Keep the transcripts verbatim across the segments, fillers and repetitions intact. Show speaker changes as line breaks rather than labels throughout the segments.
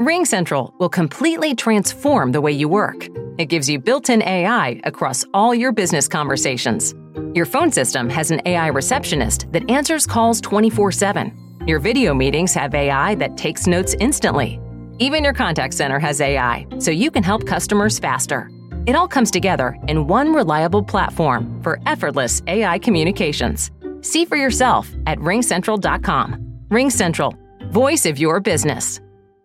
RingCentral will completely transform the way you work. It gives you built-in A I across all your business conversations. Your phone system has an A I receptionist that answers calls twenty-four seven. Your video meetings have A I that takes notes instantly. Even your contact center has A I, so you can help customers faster. It all comes together in one reliable platform for effortless A I communications. See for yourself at ring central dot com. RingCentral, voice of your business.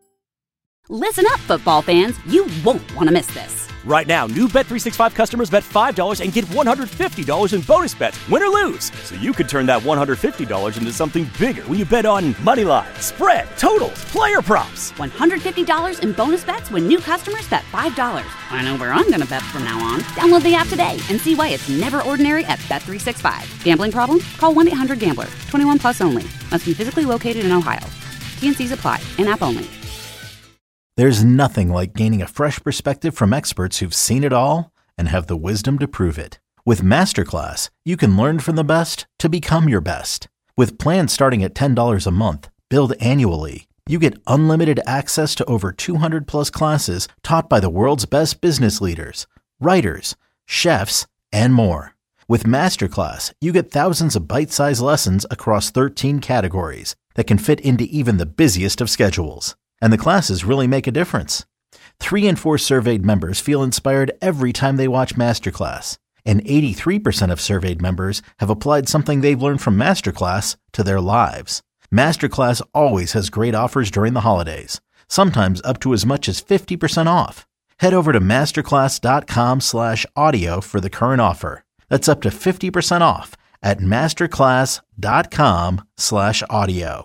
Listen up, football fans. You won't want to miss this.
Right now, new Bet three sixty-five customers bet five dollars and get one hundred fifty dollars in bonus bets, win or lose. So you could turn that one hundred fifty dollars into something bigger when you bet on money line, spread, totals, player props.
one hundred fifty dollars in bonus bets when new customers bet five dollars. I know where I'm going to bet from now on. Download the app today and see why it's never ordinary at Bet three sixty-five. Gambling problem? Call one eight hundred gambler. twenty-one plus only. Must be physically located in Ohio. T and C's apply. In-app only.
There's nothing like gaining a fresh perspective from experts who've seen it all and have the wisdom to prove it. With Masterclass, you can learn from the best to become your best. With plans starting at ten dollars a month, billed annually, you get unlimited access to over two hundred plus classes taught by the world's best business leaders, writers, chefs, and more. With Masterclass, you get thousands of bite-sized lessons across thirteen categories that can fit into even the busiest of schedules. And the classes really make a difference. Three in four surveyed members feel inspired every time they watch Masterclass. And eighty-three percent of surveyed members have applied something they've learned from Masterclass to their lives. Masterclass always has great offers during the holidays, sometimes up to as much as fifty percent off. Head over to masterclass.com slash audio for the current offer. That's up to fifty percent off at masterclass.com slash audio.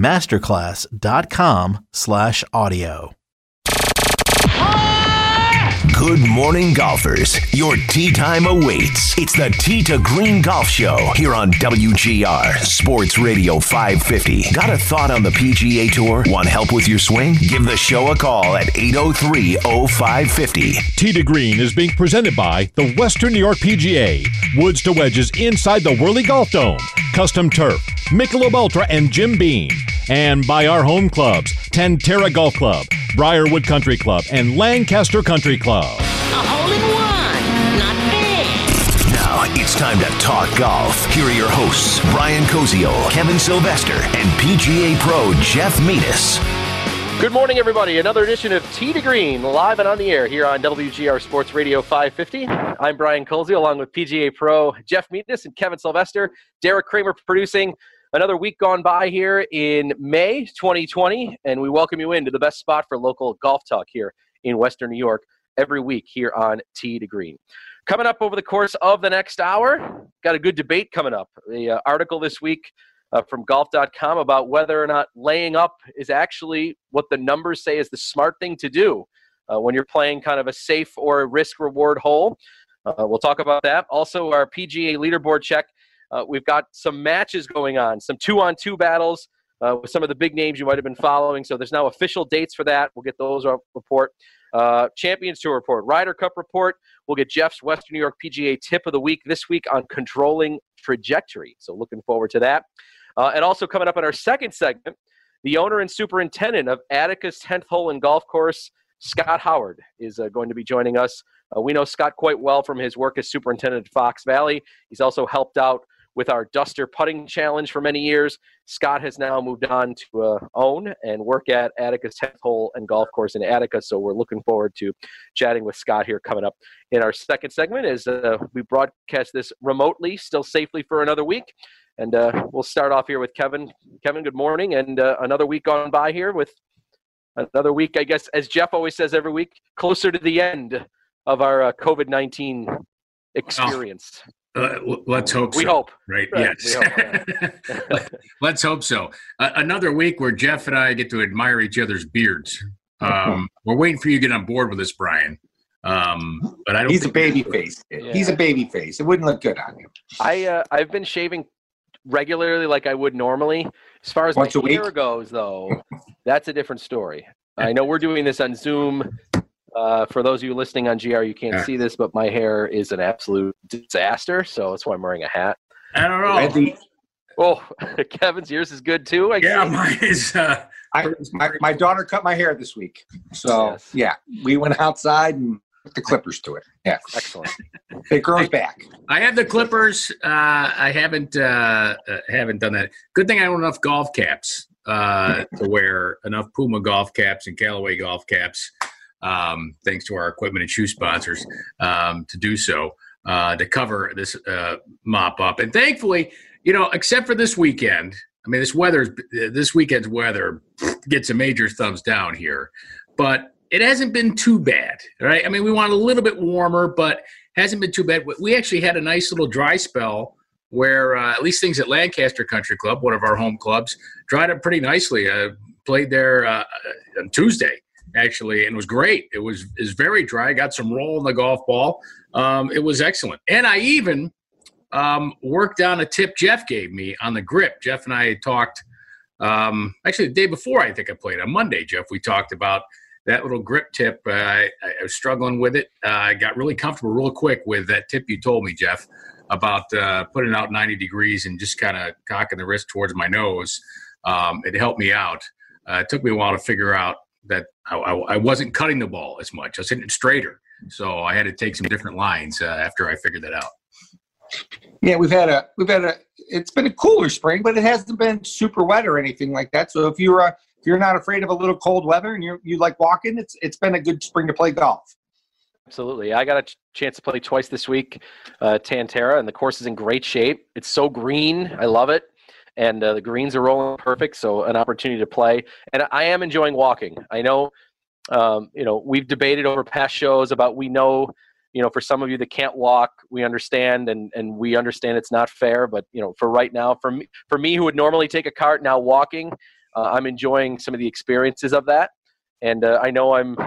masterclass.com slash audio.
Good morning, golfers. Your tee time awaits. It's the Tee to Green Golf Show here on W G R Sports Radio five fifty. Got a thought on the P G A Tour? Want help with your swing? Give the show a call at eight oh three oh five five oh.
Tee to Green is being presented by the Western New York P G A, Woods to Wedges inside the Whirly Golf Dome, Custom Turf, Michelob Ultra, and Jim Beam. And by our home clubs, Tantera Golf Club, Briarwood Country Club, and Lancaster Country Club.
A hole-in-one, not bad.
Now it's time to talk golf. Here are your hosts, Brian Koziol, Kevin Sylvester, and P G A Pro Jeff Metis.
Good morning, everybody. Another edition of Tee to Green, live and on the air here on W G R Sports Radio five fifty. I'm Brian Koziol, along with P G A Pro Jeff Metis and Kevin Sylvester. Derek Kramer producing. Another week gone by here in May twenty twenty, and we welcome you into the best spot for local golf talk here in Western New York every week here on Tee to Green. Coming up over the course of the next hour, got a good debate coming up. The uh, article this week uh, from golf dot com about whether or not laying up is actually what the numbers say is the smart thing to do uh, when you're playing kind of a safe or a risk-reward hole. Uh, we'll talk about that. Also, our P G A leaderboard check. Uh, we've got some matches going on, some two-on-two battles uh, with some of the big names you might have been following. So there's now official dates for that. We'll get those up report. Uh, Champions Tour report, Ryder Cup report. We'll get Jeff's Western New York P G A tip of the week this week on controlling trajectory. So looking forward to that. Uh, and also coming up in our second segment, the owner and superintendent of Attica's tenth hole and golf course, Scott Howard, is uh, going to be joining us. Uh, we know Scott quite well from his work as superintendent at Fox Valley. He's also helped out with our Duster Putting Challenge for many years. Scott has now moved on to uh, own and work at Attica's tenth hole and golf course in Attica, so we're looking forward to chatting with Scott here coming up in our second segment as uh, we broadcast this remotely, still safely for another week. And uh, we'll start off here with Kevin. Kevin, good morning, and uh, another week gone by here with another week, I guess, as Jeff always says every week, closer to the end of our uh, COVID nineteen experience.
Oh. Uh, let's hope so.
We hope.
Right,
right.
yes.
Hope, yeah.
Let's hope so. Uh, another week where Jeff and I get to admire each other's beards. Um, we're waiting for you to get on board with us, Brian. Um, but I don't
He's a
think
baby face.
Yeah.
He's a baby face. It wouldn't look good on him.
I, uh, I've been shaving regularly like I would normally. As far as
Once
my
a week?
hair goes, though, that's a different story. I know we're doing this on Zoom. Uh, for those of you listening on G R, you can't
yeah.
see this, but my hair is an absolute disaster, so that's why I'm wearing a hat.
I don't know.
The,
Oh, Kevin's, yours is good too, I
Yeah,
see.
mine is uh,
I, my, my daughter cut my hair this week. So,
Yes.
yeah, we went outside and put the clippers to it. Yeah.
Excellent.
It grows back.
I have the clippers. Uh, I haven't uh, uh, haven't done that. Good thing I own enough golf caps uh, to wear, enough Puma golf caps and Callaway golf caps, um, thanks to our equipment and shoe sponsors, um, to do so, uh, to cover this uh, mop up. And thankfully, you know, except for this weekend, I mean, this weather's this weekend's weather gets a major thumbs down here, but it hasn't been too bad, right? I mean, we want a little bit warmer, but hasn't been too bad. We actually had a nice little dry spell where uh, at least things at Lancaster Country Club, one of our home clubs, dried up pretty nicely. I played there uh, on Tuesday, actually, and it was great. It was is very dry. Got some roll in the golf ball. Um, it was excellent. And I even um, worked on a tip Jeff gave me on the grip. Jeff and I talked, um, actually the day before I think I played, on Monday, Jeff, we talked about that little grip tip. Uh, I, I was struggling with it. Uh, I got really comfortable real quick with that tip you told me, Jeff, about uh, putting it out ninety degrees and just kind of cocking the wrist towards my nose. Um, it helped me out. Uh, it took me a while to figure out that I, I, I wasn't cutting the ball as much. I was hitting it straighter. So I had to take some different lines uh, after I figured that out.
Yeah, we've had a we've had a it's been a cooler spring, but it hasn't been super wet or anything like that. So if you're uh, if you're not afraid of a little cold weather and you you like walking, it's it's been a good spring to play golf.
Absolutely. I got a ch- chance to play twice this week, uh, Tantera, and the course is in great shape. It's so green. I love it. And uh, the greens are rolling perfect, so an opportunity to play. And I am enjoying walking. I know, um, you know, we've debated over past shows about we know, you know, for some of you that can't walk, we understand, and, and we understand it's not fair. But, you know, for right now, for me, for me who would normally take a cart, now walking, uh, I'm enjoying some of the experiences of that. And uh, I know I'm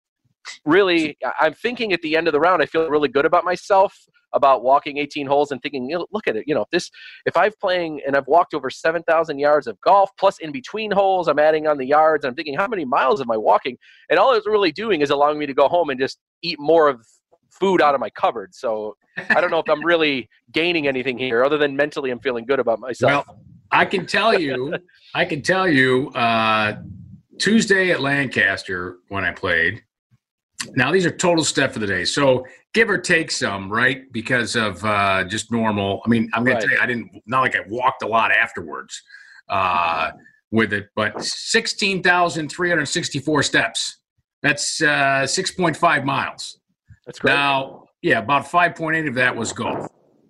really, I'm thinking at the end of the round, I feel really good about myself about walking eighteen holes and thinking, you know, look at it, you know, if this, if I've playing and I've walked over seven thousand yards of golf, plus in between holes, I'm adding on the yards. I'm thinking, how many miles am I walking? And all it's really doing is allowing me to go home and just eat more of food out of my cupboard. So I don't know if I'm really gaining anything here other than mentally I'm feeling good about myself.
Well, I can tell you, I can tell you, uh, Tuesday at Lancaster when I played. Now, these are total step for the day. So give or take some, right, because of uh, just normal. I mean, I'm going right. to tell you, I didn't – not like I walked a lot afterwards uh, with it, but sixteen thousand three hundred sixty-four steps. That's uh, six point five miles.
That's great.
Now, yeah, about five point eight of that was golf.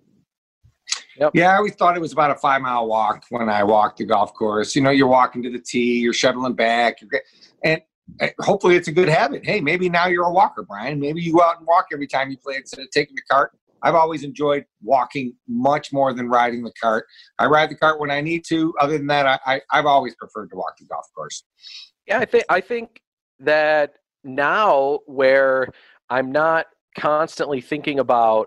Yep. Yeah, I always thought it was about a five-mile walk when I walked the golf course. You know, you're walking to the tee, you're shuttling back, you're, and – hopefully it's a good habit. Hey, maybe now you're a walker, Brian. Maybe you go out and walk every time you play instead of taking the cart. I've always enjoyed walking much more than riding the cart. I ride the cart when I need to. Other than that, I, I, I've always preferred to walk the golf course.
Yeah, I think I think that now where I'm not constantly thinking about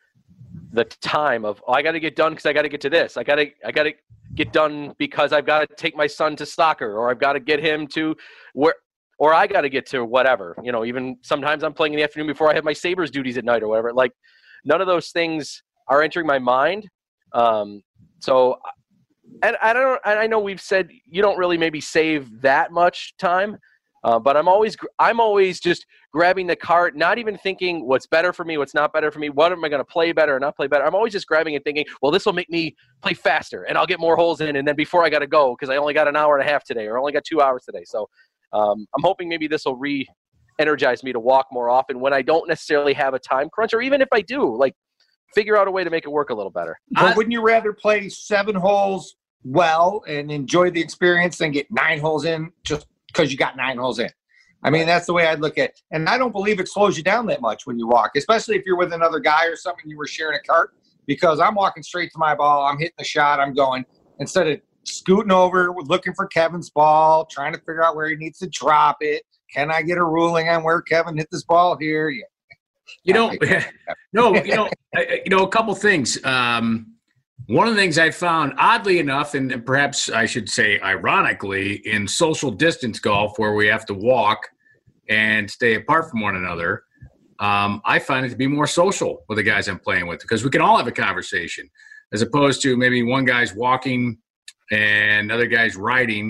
the time of, oh, I got to get done because I got to get to this. I got to I got to get done because I've got to take my son to soccer, or I've got to get him to where. Or I got to get to whatever, you know, even sometimes I'm playing in the afternoon before I have my Sabres duties at night or whatever. Like, none of those things are entering my mind. Um, so, and I don't, and I know we've said you don't really maybe save that much time, uh, but I'm always, I'm always just grabbing the cart, not even thinking what's better for me, what's not better for me, what am I going to play better or not play better. I'm always just grabbing and thinking, well, this will make me play faster and I'll get more holes in. And then before I got to go, because I only got an hour and a half today or only got two hours today. So, Um, I'm hoping maybe this will re-energize me to walk more often when I don't necessarily have a time crunch, or even if I do, like figure out a way to make it work a little better.
But I, wouldn't you rather play seven holes well and enjoy the experience than get nine holes in just because you got nine holes in? I mean, that's the way I'd look at it. And I don't believe it slows you down that much when you walk, especially if you're with another guy or something, you were sharing a cart, because I'm walking straight to my ball. I'm hitting the shot. I'm going instead of scooting over, looking for Kevin's ball, trying to figure out where he needs to drop it. Can I get a ruling on where Kevin hit this ball here? Yeah.
You know, no, you know, you know, a couple things. Um, one of the things I found, oddly enough, and perhaps I should say ironically, in social distance golf where we have to walk and stay apart from one another, um, I find it to be more social with the guys I'm playing with, because we can all have a conversation as opposed to maybe one guy's walking and other guys riding,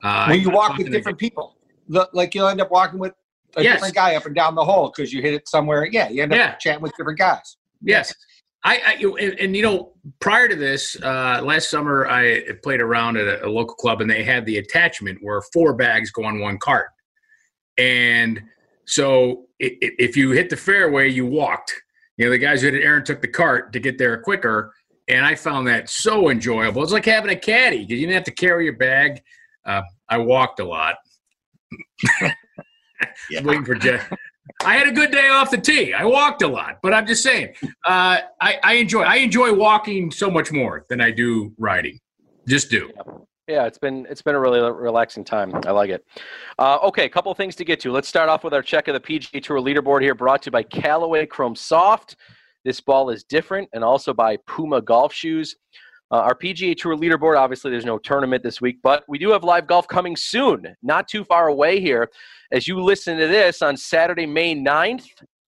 Uh,
when you walk with different people, the, like you'll end up walking with a
yes.
different guy up and down the hole because you hit it somewhere. Yeah, you end up
yeah.
chatting with different guys.
Yes. I, I you, and, and, you know, prior to this, uh, last summer I played around at a, a local club, and they had the attachment where four bags go on one cart. And so it, it, if you hit the fairway, you walked. You know, the guys who hit it, Aaron took the cart to get there quicker, and I found that so enjoyable. It's like having a caddy because you didn't have to carry your bag. Uh, I walked a lot. yeah. Waiting for Jeff. I had a good day off the tee. I walked a lot, but I'm just saying, uh, I, I enjoy I enjoy walking so much more than I do riding. Just do.
Yeah, it's been it's been a really relaxing time. I like it. Uh, okay, a couple of things to get to. Let's start off with our check of the P G A Tour leaderboard here, brought to you by Callaway Chrome Soft. This ball is different, and also by Puma Golf Shoes. Uh, our P G A Tour leaderboard, obviously there's no tournament this week, but we do have live golf coming soon, not too far away here. As you listen to this on Saturday, May ninth,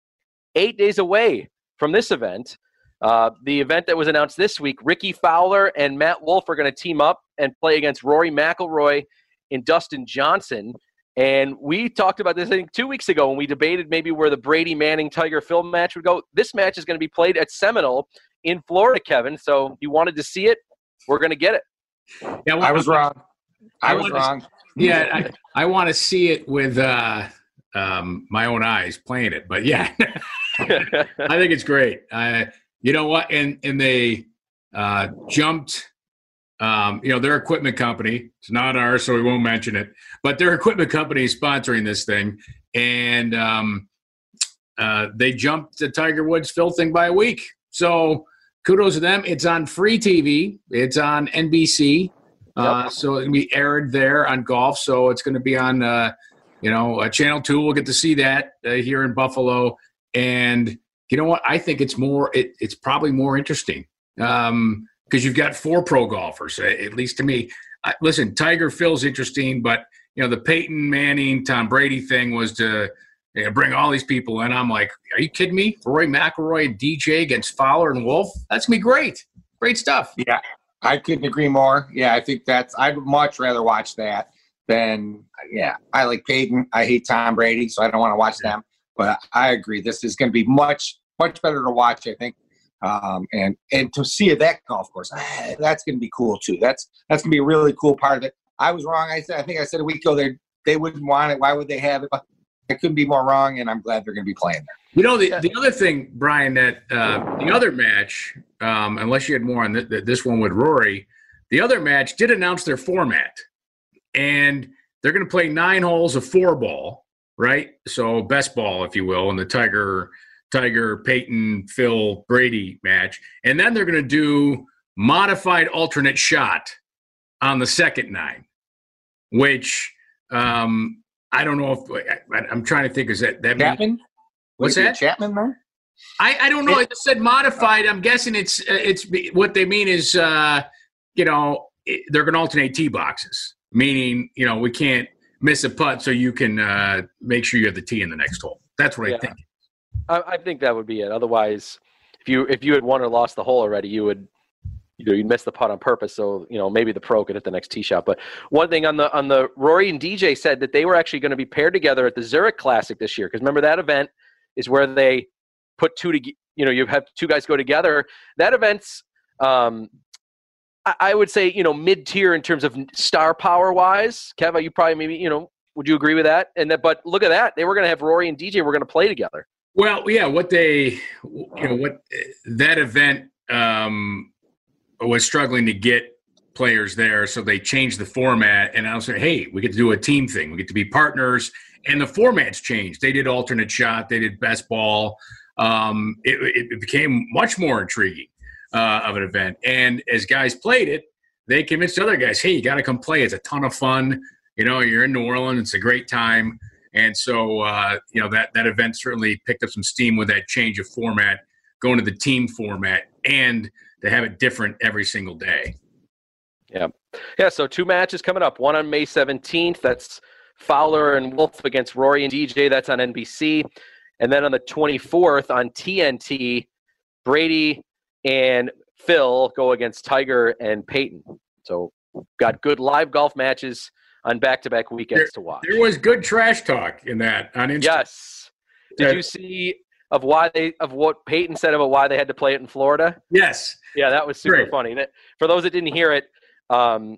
eight days away from this event, uh, the event that was announced this week, Ricky Fowler and Matt Wolff are going to team up and play against Rory McIlroy and Dustin Johnson. And we talked about this, I think, two weeks ago when we debated maybe where the Brady Manning Tiger Phil match would go. This match is going to be played at Seminole in Florida, Kevin. So you wanted to see it. We're going to get it.
Yeah, well,
I was wrong. I,
I
was wrong.
To, yeah, I, I want to see it with uh, um, my own eyes playing it. But, yeah, I think it's great. Uh, you know what? And, and they uh, jumped – Um, you know, their equipment company, it's not ours, so we won't mention it, but their equipment company is sponsoring this thing. And um, uh, they jumped the Tiger Woods Phil thing by a week. So kudos to them. It's on free T V. It's on N B C. Uh, yep. So it's going to be aired there on golf. So it's going to be on, uh, you know, uh, Channel two. We'll get to see that uh, here in Buffalo. And you know what? I think it's more, it, it's probably more interesting. Um, because you've got four pro golfers, at least to me. I, listen, Tiger Phil's interesting, but, you know, the Peyton Manning, Tom Brady thing was to you know, bring all these people in. I'm like, are you kidding me? Rory McIlroy and D J against Fowler and Wolff? That's going to be great. Great stuff.
Yeah, I couldn't agree more. Yeah, I think that's – I'd much rather watch that than – yeah, I like Peyton. I hate Tom Brady, so I don't want to watch them. But I agree. This is going to be much, much better to watch, I think. Um, and, and to see at that golf course, ah, that's going to be cool too. That's, that's going to be a really cool part of it. I was wrong. I said, I think I said a week ago, they they wouldn't want it. Why would they have it? But I couldn't be more wrong. And I'm glad they're going to be playing there.
You know, the, the other thing, Brian, that uh, the other match, um, unless you had more on th- th- this one with Rory, the other match did announce their format, and they're going to play nine holes of four ball, right? So best ball, if you will, in the Tiger, Tiger, Peyton, Phil, Brady match. And then they're going to do modified alternate shot on the second nine, which um, I don't know if I, I'm trying to think. Is that that
Chapman?
Mean, what's that?
Chapman there?
I, I don't know. It said modified. I'm guessing it's it's what they mean is uh, you know it, they're going to alternate tee boxes, meaning you know we can't miss a putt, so you can uh, make sure you have the tee in the next hole. That's what yeah. I think.
I, I think that would be it. Otherwise, if you if you had won or lost the hole already, you would you know you'd miss the putt on purpose. So you know maybe the pro could hit the next tee shot. But one thing on the on the Rory and D J said that they were actually going to be paired together at the Zurich Classic this year, because remember that event is where they put two to you know you have two guys go together. That event's um, I, I would say you know mid tier in terms of star power wise. Kev, you probably maybe you know would you agree with that? And that but look at that, they were going to have Rory and D J were going to play together.
Well, yeah, what they, you know, what that event um, was struggling to get players there, so they changed the format. And I was like, hey, we get to do a team thing. We get to be partners, and the format's changed. They did alternate shot. They did best ball. Um, it, it became much more intriguing uh, of an event. And as guys played it, they convinced other guys, hey, you got to come play. It's a ton of fun. You know, you're in New Orleans. It's a great time. And so, uh, you know, that, that event certainly picked up some steam with that change of format, going to the team format, and to have it different every single day.
Yeah. Yeah, so two matches coming up. One on May seventeenth. That's Fowler and Wolff against Rory and D J. That's on N B C. And then on the twenty-fourth on T N T, Brady and Phil go against Tiger and Peyton. So got good live golf matches on back-to-back weekends
there,
to watch.
There was good trash talk in that on Instagram.
Yes. Did
Uh,
you see of why they of what Peyton said about why they had to play it in Florida?
Yes.
Yeah, that was super
Great.
funny. That, for those that didn't hear it, um,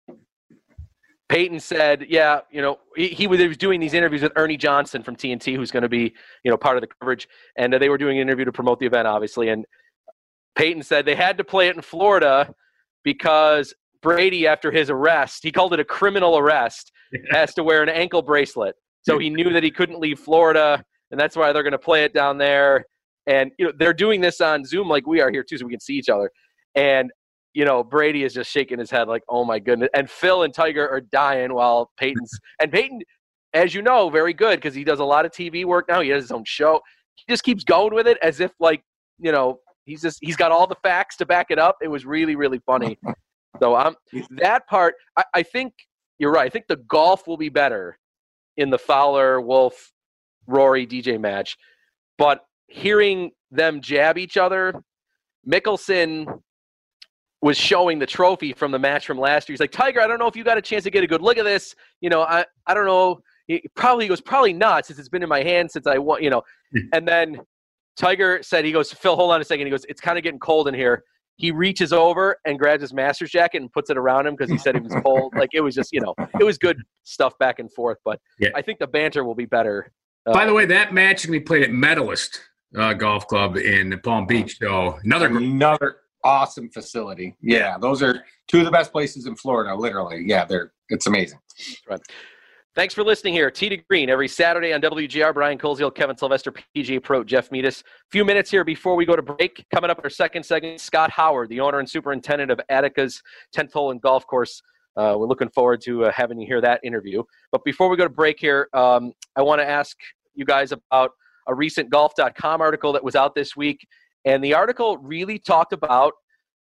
Peyton said, yeah, you know, he, he, was, he was doing these interviews with Ernie Johnson from T N T, who's going to be, you know, part of the coverage. And uh, they were doing an interview to promote the event, obviously. And Peyton said they had to play it in Florida because Brady, after his arrest, he called it a criminal arrest, has to wear an ankle bracelet. So he knew that he couldn't leave Florida, and that's why they're going to play it down there. And, you know, they're doing this on Zoom like we are here, too, so we can see each other. And, you know, Brady is just shaking his head like, oh, my goodness. And Phil and Tiger are dying while Peyton's – and Peyton, as you know, very good because he does a lot of T V work now. He has his own show. He just keeps going with it as if, like, you know, he's just – he's got all the facts to back it up. It was really, really funny. So um, that part, I, I think you're right. I think the golf will be better in the Fowler, Wolf, Rory, D J match. But hearing them jab each other, Mickelson – was showing the trophy from the match from last year. He's like, Tiger, I don't know if you got a chance to get a good look at this. You know, I, I don't know. He probably he goes, probably not, since it's been in my hand since I won, you know. And then Tiger said, he goes, Phil, hold on a second. He goes, it's kind of getting cold in here. He reaches over and grabs his Masters jacket and puts it around him because he said it was cold. Like, it was just, you know, it was good stuff back and forth. But
yeah.
I think the banter will be better. Uh,
By the way, that match is going to be played at Medalist uh, Golf Club in Palm Beach. So another
another awesome facility. Yeah, those are two of the best places in Florida, literally. Yeah, they're it's amazing.
Right. Thanks for listening here. Tee to Green every Saturday on W G R. Brian Koziel, Kevin Sylvester, P G A Pro, Jeff Metis. Few minutes here before we go to break. Coming up our second segment, Scott Howard, the owner and superintendent of Attica's tenth Hole and Golf Course. Uh, we're looking forward to uh, having you hear that interview. But before we go to break here, um, I want to ask you guys about a recent golf dot com article that was out this week. And the article really talked about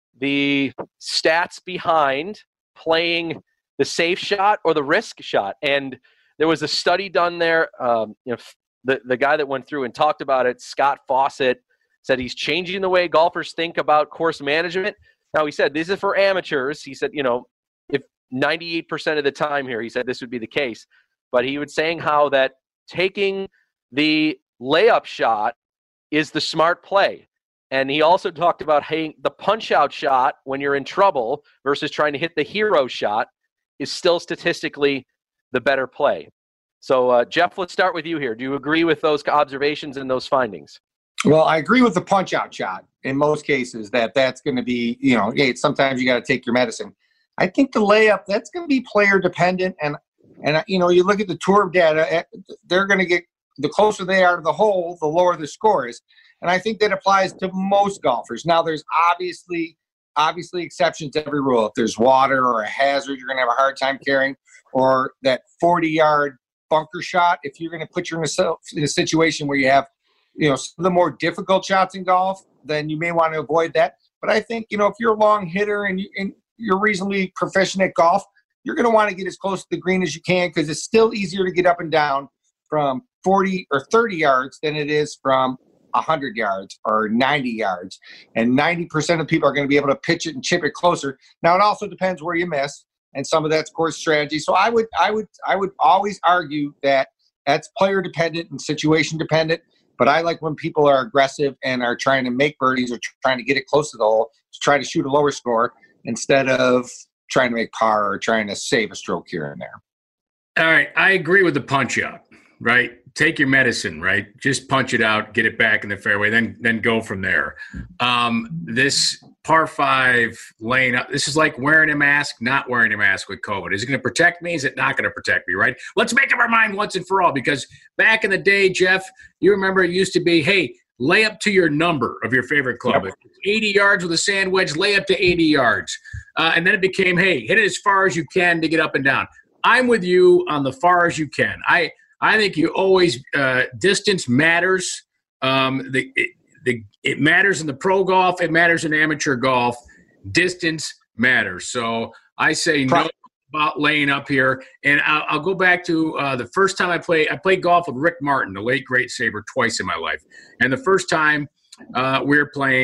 the stats behind playing the safe shot or the risk shot. And there was a study done there. Um, you know, the, the guy that went through and talked about it, Scott Fawcett, said he's changing the way golfers think about course management. Now, he said this is for amateurs. He said, you know, if ninety-eight percent of the time here, he said this would be the case. But he was saying how that taking the layup shot is the smart play. And he also talked about hey, the punch-out shot when you're in trouble versus trying to hit the hero shot is still statistically the better play. So, uh, Jeff, let's start with you here. Do you agree with those observations and those findings?
Well, I agree with the punch-out shot in most cases that that's going to be, you know, hey, sometimes you got to take your medicine. I think the layup, that's going to be player-dependent. And, and you know, you look at the tour data, they're going to get the closer they are to the hole, the lower the score is. And I think that applies to most golfers. Now, there's obviously obviously exceptions to every rule. If there's water or a hazard you're going to have a hard time carrying, or that forty-yard bunker shot, if you're going to put yourself in a situation where you have, you know, some of the more difficult shots in golf, then you may want to avoid that. But I think, you know, if you're a long hitter and, you, and you're reasonably proficient at golf, you're going to want to get as close to the green as you can because it's still easier to get up and down from forty or thirty yards than it is from one hundred yards or ninety yards. And ninety percent of people are going to be able to pitch it and chip it closer. Now, it also depends where you miss, and some of that's course strategy. So I would I would, I would always argue that that's player dependent and situation dependent. But I like when people are aggressive and are trying to make birdies or trying to get it close to the hole to try to shoot a lower score instead of trying to make par or trying to save a stroke here and there.
All right. I agree with the punch out, right? Take your medicine, right? Just punch it out, get it back in the fairway, then then go from there. Um, this par five lane up, this is like wearing a mask, not wearing a mask with COVID. Is it going to protect me? Is it not going to protect me, right? Let's make up our mind once and for all, because back in the day, Jeff, you remember it used to be, hey, lay up to your number of your favorite club. Yep. eighty yards with a sand wedge, lay up to eighty yards. Uh, and then it became, hey, hit it as far as you can to get up and down. I'm with you on the far as you can. I I think you always uh, – distance matters. Um, the, it, the, it matters in the pro golf. It matters in amateur golf. Distance matters. So I say no about laying up here. And I'll, I'll go back to uh, the first time I played – I played golf with Rick Martin, the late great Sabre, twice in my life. And the first time uh, we were playing,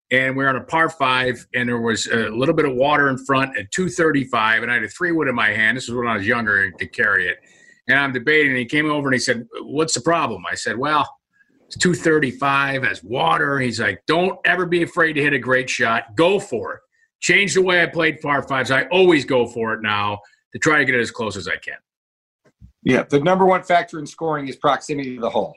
and we were on a par five, and there was a little bit of water in front at two thirty-five, and I had a three wood in my hand. This was when I was younger to carry it. And I'm debating, and he came over and he said, what's the problem? I said, well, it's two thirty-five, has water. He's like, don't ever be afraid to hit a great shot. Go for it. Change the way I played par fives. I always go for it now to try to get it as close as I can.
Yeah, the number one factor in scoring is proximity to the hole.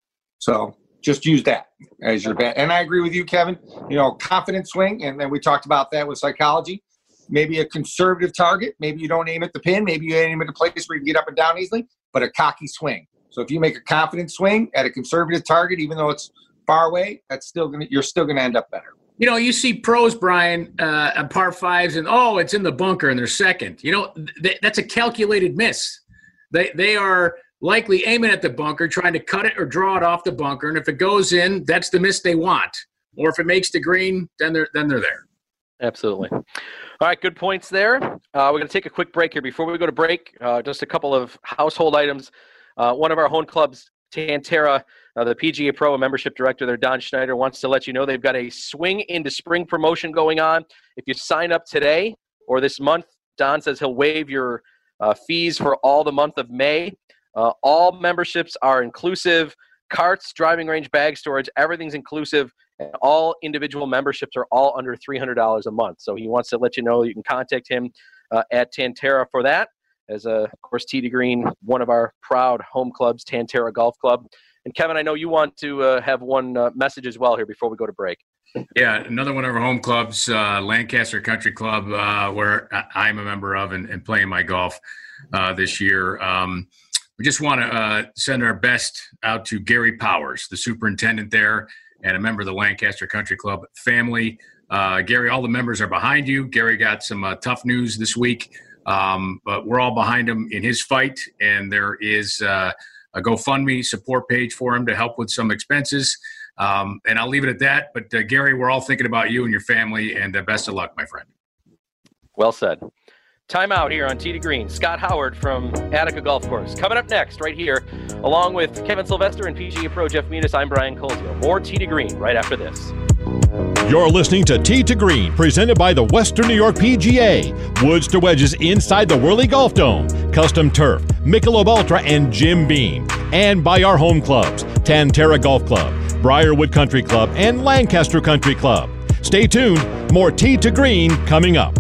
So just use that as your bet. And I agree with you, Kevin. You know, confident swing, and then we talked about that with psychology. Maybe a conservative target. Maybe you don't aim at the pin. Maybe you aim at a place where you can get up and down easily, but a cocky swing. So if you make a confident swing at a conservative target, even though it's far away, that's still gonna you're still gonna end up better.
You know, you see pros, Brian, uh, at par fives, and oh, it's in the bunker, and they're second. You know, th- that's a calculated miss. They they are likely aiming at the bunker, trying to cut it or draw it off the bunker, and if it goes in, that's the miss they want. Or if it makes the green, then they're then they're there.
Absolutely. All right, good points there. Uh, we're going to take a quick break here. Before we go to break, uh, just a couple of household items. Uh, one of our home clubs, Tantera, uh, the P G A Pro membership director there, Don Schneider, wants to let you know they've got a swing into spring promotion going on. If you sign up today or this month, Don says he'll waive your uh, fees for all the month of May. Uh, all memberships are inclusive. Carts, driving range, bag storage, everything's inclusive. And all individual memberships are all under three hundred dollars a month. So he wants to let you know you can contact him uh, at Tantera for that. As, uh, of course, Tee to Green, one of our proud home clubs, Tantera Golf Club. And, Kevin, I know you want to uh, have one uh, message as well here before we go to break.
Yeah, another one of our home clubs, uh, Lancaster Country Club, uh, where I'm a member of and, and playing my golf uh, this year. Um, we just want to uh, send our best out to Gary Powers, the superintendent there, and a member of the Lancaster Country Club family. Uh, Gary, all the members are behind you. Gary got some uh, tough news this week. Um, but we're all behind him in his fight, and there is uh, a GoFundMe support page for him to help with some expenses. Um, and I'll leave it at that. But, uh, Gary, we're all thinking about you and your family, and uh, best of luck, my friend.
Well said. Time out here on Tee to Green. Scott Howard from Attica Golf Course. Coming up next right here, along with Kevin Sylvester and P G A Pro Jeff Meadus, I'm Brian Colzio. More Tee to Green right after this.
You're listening to Tee to Green, presented by the Western New York P G A. Woods to wedges inside the Whirly Golf Dome. Custom turf, Michelob Ultra, and Jim Beam. And by our home clubs, Tantera Golf Club, Briarwood Country Club, and Lancaster Country Club. Stay tuned. More Tee to Green coming up.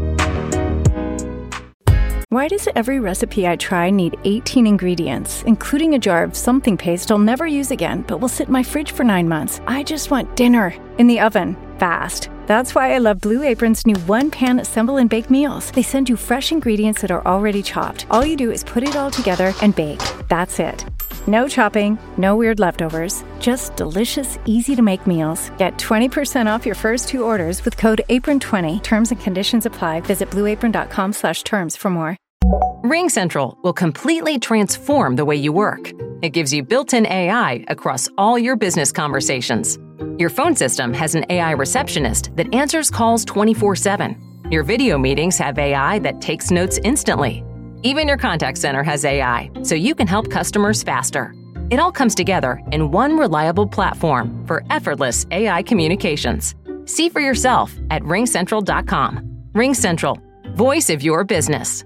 Why does every recipe I try need eighteen ingredients, including a jar of something paste I'll never use again, but will sit in my fridge for nine months? I just want dinner in the oven, fast. That's why I love Blue Apron's new one-pan assemble and bake meals. They send you fresh ingredients that are already chopped. All you do is put it all together and bake. That's it. No chopping, no weird leftovers, just delicious, easy-to-make meals. Get twenty percent off your first two orders with code apron twenty. Terms and conditions apply. Visit blueapron.com slash terms for more.
RingCentral will completely transform the way you work. It gives you built-in A I across all your business conversations. Your phone system has an A I receptionist that answers calls twenty-four seven. Your video meetings have A I that takes notes instantly. Even your contact center has A I, so you can help customers faster. It all comes together in one reliable platform for effortless A I communications. See for yourself at ring central dot com. RingCentral, voice of your business.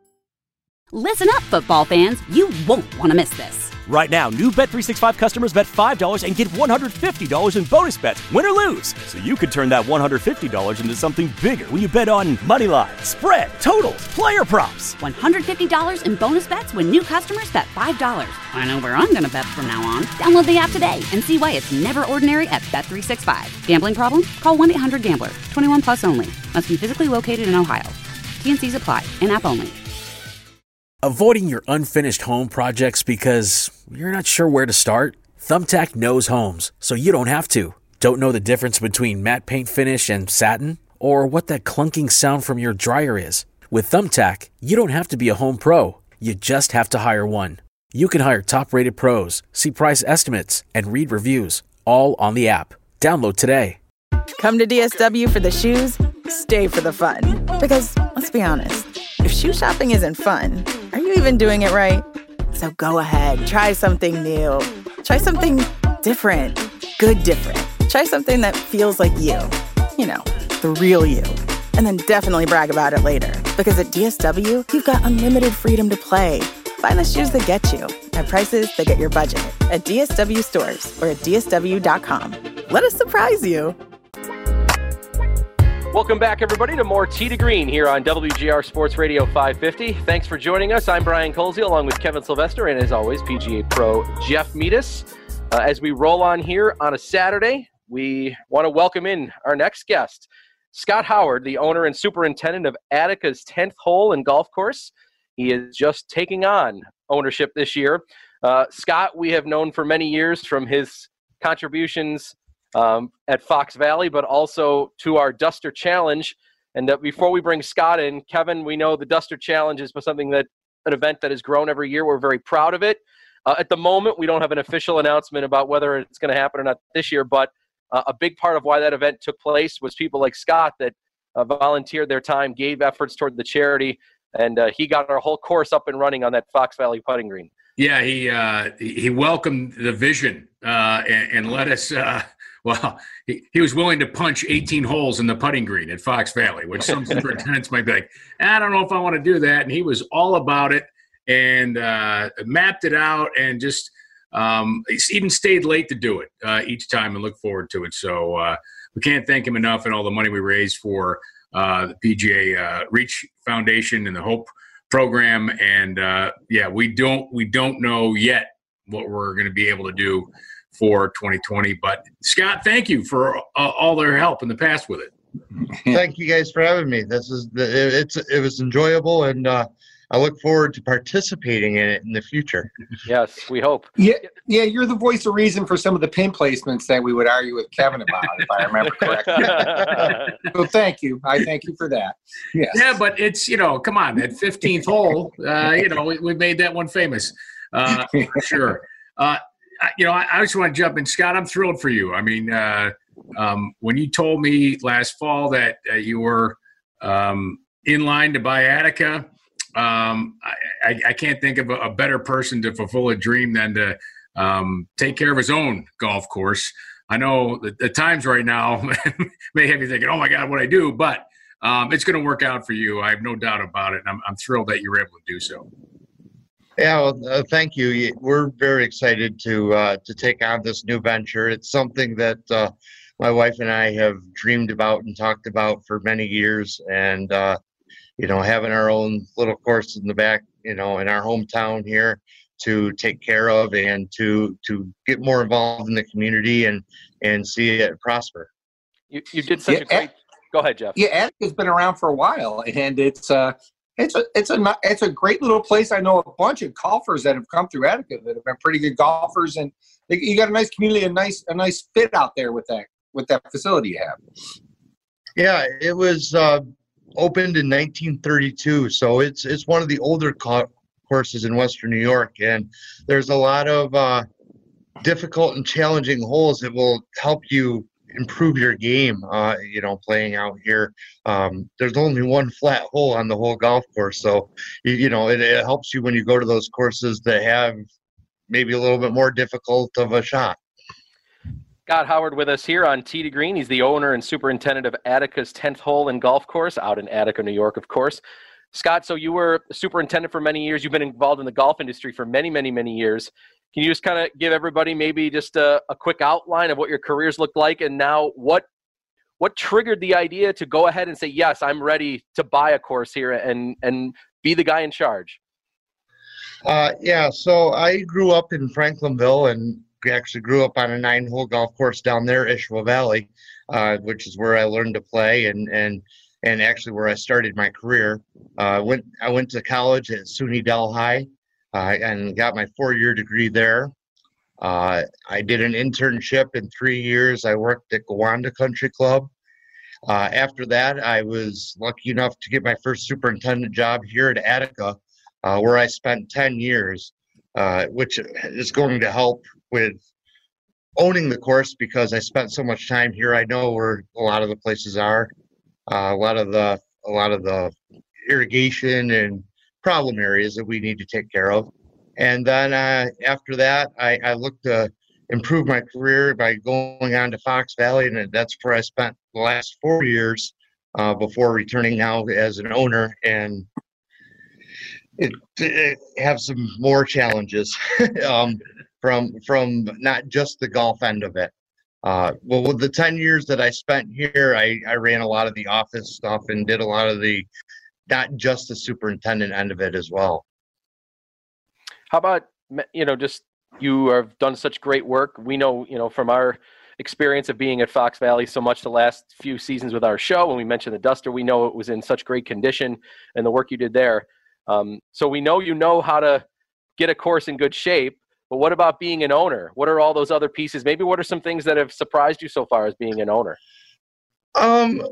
Listen up, football fans. You won't want to miss this.
Right now, new Bet three sixty-five customers bet five dollars and get one hundred fifty dollars in bonus bets, win or lose. So you could turn that one hundred fifty dollars into something bigger when you bet on money line, spread, totals, player props.
one hundred fifty dollars in bonus bets when new customers bet five dollars. I know where I'm going to bet from now on. Download the app today and see why it's never ordinary at Bet three sixty-five. Gambling problem? Call one eight hundred gambler. twenty-one plus only. Must be physically located in Ohio. T and C's apply. In-app only.
Avoiding your unfinished home projects because you're not sure where to start? Thumbtack knows homes, so you don't have to. Don't know the difference between matte paint finish and satin? Or what that clunking sound from your dryer is? With Thumbtack, you don't have to be a home pro. You just have to hire one. You can hire top-rated pros, see price estimates, and read reviews, all on the app. Download today.
Come to D S W for the shoes, stay for the fun. Because, let's be honest, if shoe shopping isn't fun, are you even doing it right? So go ahead, try something new. Try something different. Good different. Try something that feels like you. You know, the real you. And then definitely brag about it later. Because at D S W, you've got unlimited freedom to play. Find the shoes that get you at prices that get your budget at D S W stores or at D S W dot com. Let us surprise you.
Welcome back, everybody, to more Tee to Green here on W G R Sports Radio five fifty. Thanks for joining us. I'm Brian Colesy, along with Kevin Sylvester, and as always, P G A Pro Jeff Meadis. Uh, as we roll on here on a Saturday, we want to welcome in our next guest, Scott Howard, the owner and superintendent of Attica's tenth hole and golf course. He is just taking on ownership this year. Uh, Scott, we have known for many years from his contributions um, at Fox Valley, but also to our Duster Challenge. And uh, before we bring Scott in, Kevin, we know the Duster Challenge is something that an event that has grown every year. We're very proud of it. Uh, at the moment, we don't have an official announcement about whether it's going to happen or not this year, but uh, a big part of why that event took place was people like Scott that uh, volunteered their time, gave efforts toward the charity, and uh, he got our whole course up and running on that Fox Valley putting green.
Yeah, he uh, he welcomed the vision uh, and, and let us. Uh, well, he, he was willing to punch eighteen holes in the putting green at Fox Valley, which some superintendents might be like, I don't know if I want to do that. And he was all about it and uh, mapped it out and just um, even stayed late to do it uh, each time and look forward to it. So uh, we can't thank him enough, and all the money we raised for uh, the P G A uh, Reach Foundation and the Hope program. And uh, yeah, we don't we don't know yet what we're going to be able to do for twenty twenty. But Scott, thank you for uh, all their help in the past with it.
Thank you guys for having me. This is it's it was enjoyable, and uh, I look forward to participating in it in the future.
Yes, we hope.
Yeah, yeah, you're the voice of reason for some of the pin placements that we would argue with Kevin about, if I remember correctly. So thank you. I thank you for that. Yes.
Yeah, but it's, you know, come on, that fifteenth hole, uh, you know, we, we made that one famous. Uh, for sure. Uh, you know, I, I just want to jump in. Scott, I'm thrilled for you. I mean, uh, um, when you told me last fall that uh, you were um, in line to buy Attica, Um, I, I, I can't think of a, a better person to fulfill a dream than to um, take care of his own golf course. I know the, the times right now may have you thinking, oh my God, what I do, but um, it's going to work out for you. I have no doubt about it. And I'm, I'm thrilled that you were able to do so.
Yeah, well, uh, thank you. We're very excited to uh, to take on this new venture. It's something that uh, my wife and I have dreamed about and talked about for many years. And, uh, you know, having our own little course in the back, you know, in our hometown here to take care of and to to get more involved in the community and, and see it prosper.
You, you did such
yeah,
a great – go ahead, Jeff.
Yeah, Attica's been around for a while, and it's uh, it's a it's a it's a great little place. I know a bunch of golfers that have come through Attica that have been pretty good golfers, and they, you got a nice community, a nice a nice fit out there with that with that facility you have.
Yeah, it was uh, opened in nineteen thirty-two, so it's it's one of the older co- courses in Western New York, and there's a lot of uh, difficult and challenging holes that will help you improve your game, uh, you know, playing out here. Um, there's only one flat hole on the whole golf course. So, you, you know, it, it helps you when you go to those courses that have maybe a little bit more difficult of a shot.
Scott Howard with us here on Tee to Green. He's the owner and superintendent of Attica's tenth hole and golf course out in Attica, New York, of course. Scott, so you were superintendent for many years. You've been involved in the golf industry for many, many, many years. Can you just kind of give everybody maybe just a, a quick outline of what your careers looked like, and now what what triggered the idea to go ahead and say, yes, I'm ready to buy a course here and, and be the guy in charge?
Uh, yeah, so I grew up in Franklinville and actually grew up on a nine-hole golf course down there, Ishwa Valley, uh, which is where I learned to play and and and actually where I started my career. Uh, went I went to college at SUNY Delhi. Uh, and got my four-year degree there. Uh, I did an internship in three years. I worked at Gowanda Country Club. Uh, after that, I was lucky enough to get my first superintendent job here at Attica, uh, where I spent ten years, uh, which is going to help with owning the course because I spent so much time here. I know where a lot of the places are, uh, a lot of the a lot of the irrigation and problem areas that we need to take care of. And then uh, after that, I, I looked uh, improved my career by going on to Fox Valley, and that's where I spent the last four years uh, before returning now as an owner, and it, it have some more challenges um, from from not just the golf end of it. Uh, well, with the ten years that I spent here, I, I ran a lot of the office stuff and did a lot of the, not just the superintendent end of it as well.
How about, you know, just you have done such great work. We know, you know, from our experience of being at Fox Valley so much the last few seasons with our show, when we mentioned the Duster, we know it was in such great condition and the work you did there. Um, so we know you know how to get a course in good shape, but what about being an owner? What are all those other pieces? Maybe what are some things that have surprised you so far as being an owner?
Um,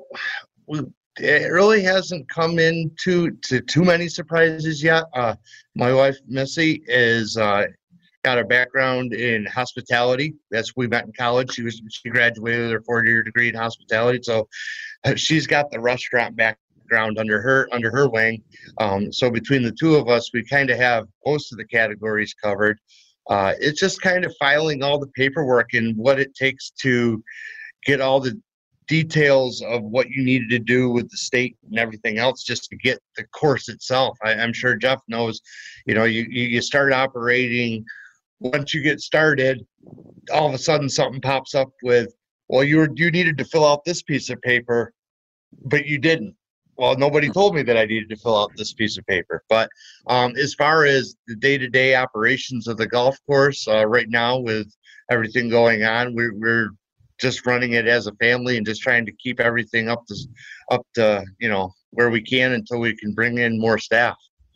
it really hasn't come into to too many surprises yet. Uh, my wife Missy is uh, got a background in hospitality. That's we met in college. She was she graduated with her four-year degree in hospitality, so uh, she's got the restaurant background under her under her wing. Um, so between the two of us, we kind of have most of the categories covered. Uh, it's just kind of filing all the paperwork and what it takes to get all the details of what you needed to do with the state and everything else just to get the course itself. I, I'm sure Jeff knows, you know, you, you start operating, once you get started, all of a sudden something pops up with, well, you were, you needed to fill out this piece of paper, but you didn't. Well, nobody told me that I needed to fill out this piece of paper. But um, as far as the day-to-day operations of the golf course, uh, right now with everything going on, we're, we're just running it as a family and just trying to keep everything up to, up to, you know, where we can until we can bring in more staff.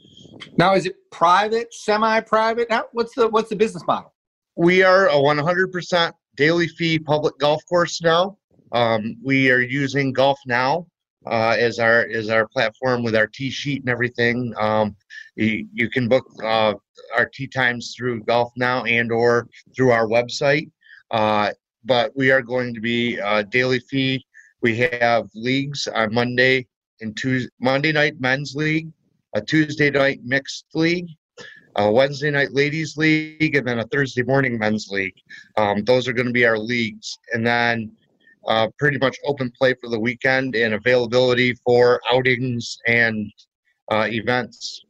Now, is it private, semi-private? How, what's the what's the business model?
We are a one hundred percent daily fee public golf course now. Um, we are using Golf Now uh, as our as our platform with our tee sheet and everything. Um, you, you can book uh, our tee times through Golf Now and or through our website. Uh, but we are going to be a daily fee. We have leagues on Monday and Tuesday, Monday night men's league, a Tuesday night mixed league, a Wednesday night ladies league, and then a Thursday morning men's league. Um, those are going to be our leagues. And then uh, pretty much open play for the weekend and availability for outings and uh, events.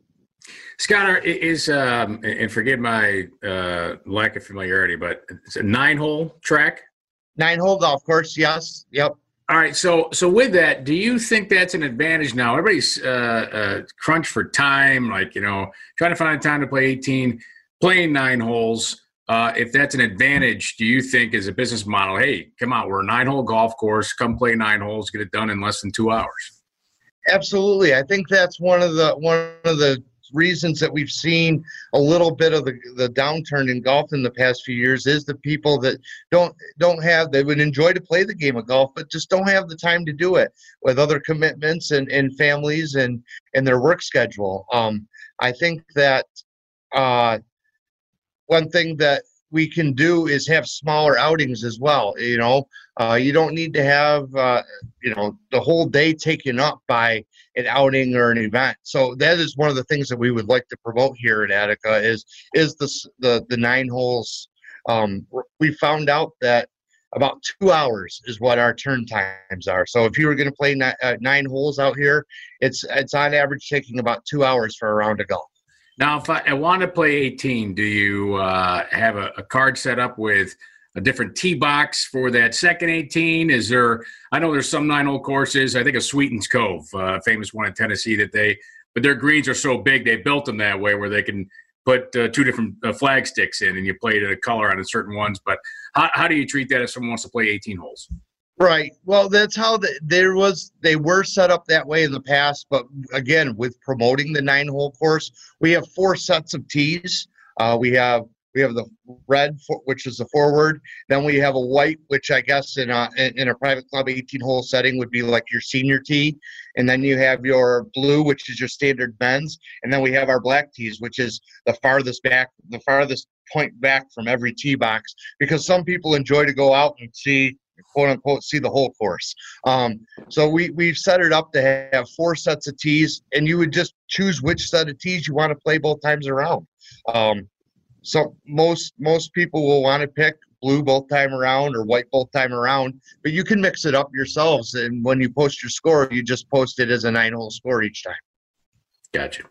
Scott, is, um, and forgive my uh, lack of familiarity, but it's a nine-hole track?
Nine-hole golf course, yes. Yep.
All right, so so with that, do you think that's an advantage now? Everybody's uh, uh, crunched for time, like, you know, trying to find time to play eighteen, playing nine holes. Uh, if that's an advantage, do you think as a business model, hey, come on, we're a nine-hole golf course, come play nine holes, get it done in less than two hours?
Absolutely. I think that's one of the one of the reasons that we've seen a little bit of the, the downturn in golf in the past few years is the people that don't don't have, they would enjoy to play the game of golf, but just don't have the time to do it with other commitments and, and families and, and their work schedule. Um, I think that uh, one thing that we can do is have smaller outings as well. You know, uh, you don't need to have, uh, you know, the whole day taken up by an outing or an event. So that is one of the things that we would like to promote here at Attica is, is the, the, the nine holes. Um, we found out that about two hours is what our turn times are. So if you were going to play nine, uh, nine holes out here, it's, it's on average taking about two hours for a round of golf.
Now, if I, I want to play eighteen, do you uh, have a, a card set up with a different tee box for that second eighteen? Is there – I know there's some nine-hole courses. I think of Sweetens Cove, a uh, famous one in Tennessee that they – but their greens are so big they built them that way where they can put uh, two different uh, flag sticks in and you play it a color on certain ones. But how, how do you treat that if someone wants to play eighteen holes?
Right. Well, that's how the, there was. They were set up that way in the past, but again, with promoting the nine-hole course, we have four sets of tees. Uh, we have we have the red, which is the forward. Then we have a white, which I guess in a in a private club eighteen-hole setting would be like your senior tee. And then you have your blue, which is your standard men's. And then we have our black tees, which is the farthest back, the farthest point back from every tee box, because some people enjoy to go out and see, quote unquote, see the whole course. Um, so we, we've set it up to have four sets of tees, and you would just choose which set of tees you want to play both times around. Um, so most most people will want to pick blue both time around or white both time around, but you can mix it up yourselves. And when you post your score, you just post it as a nine-hole score each time.
Gotcha.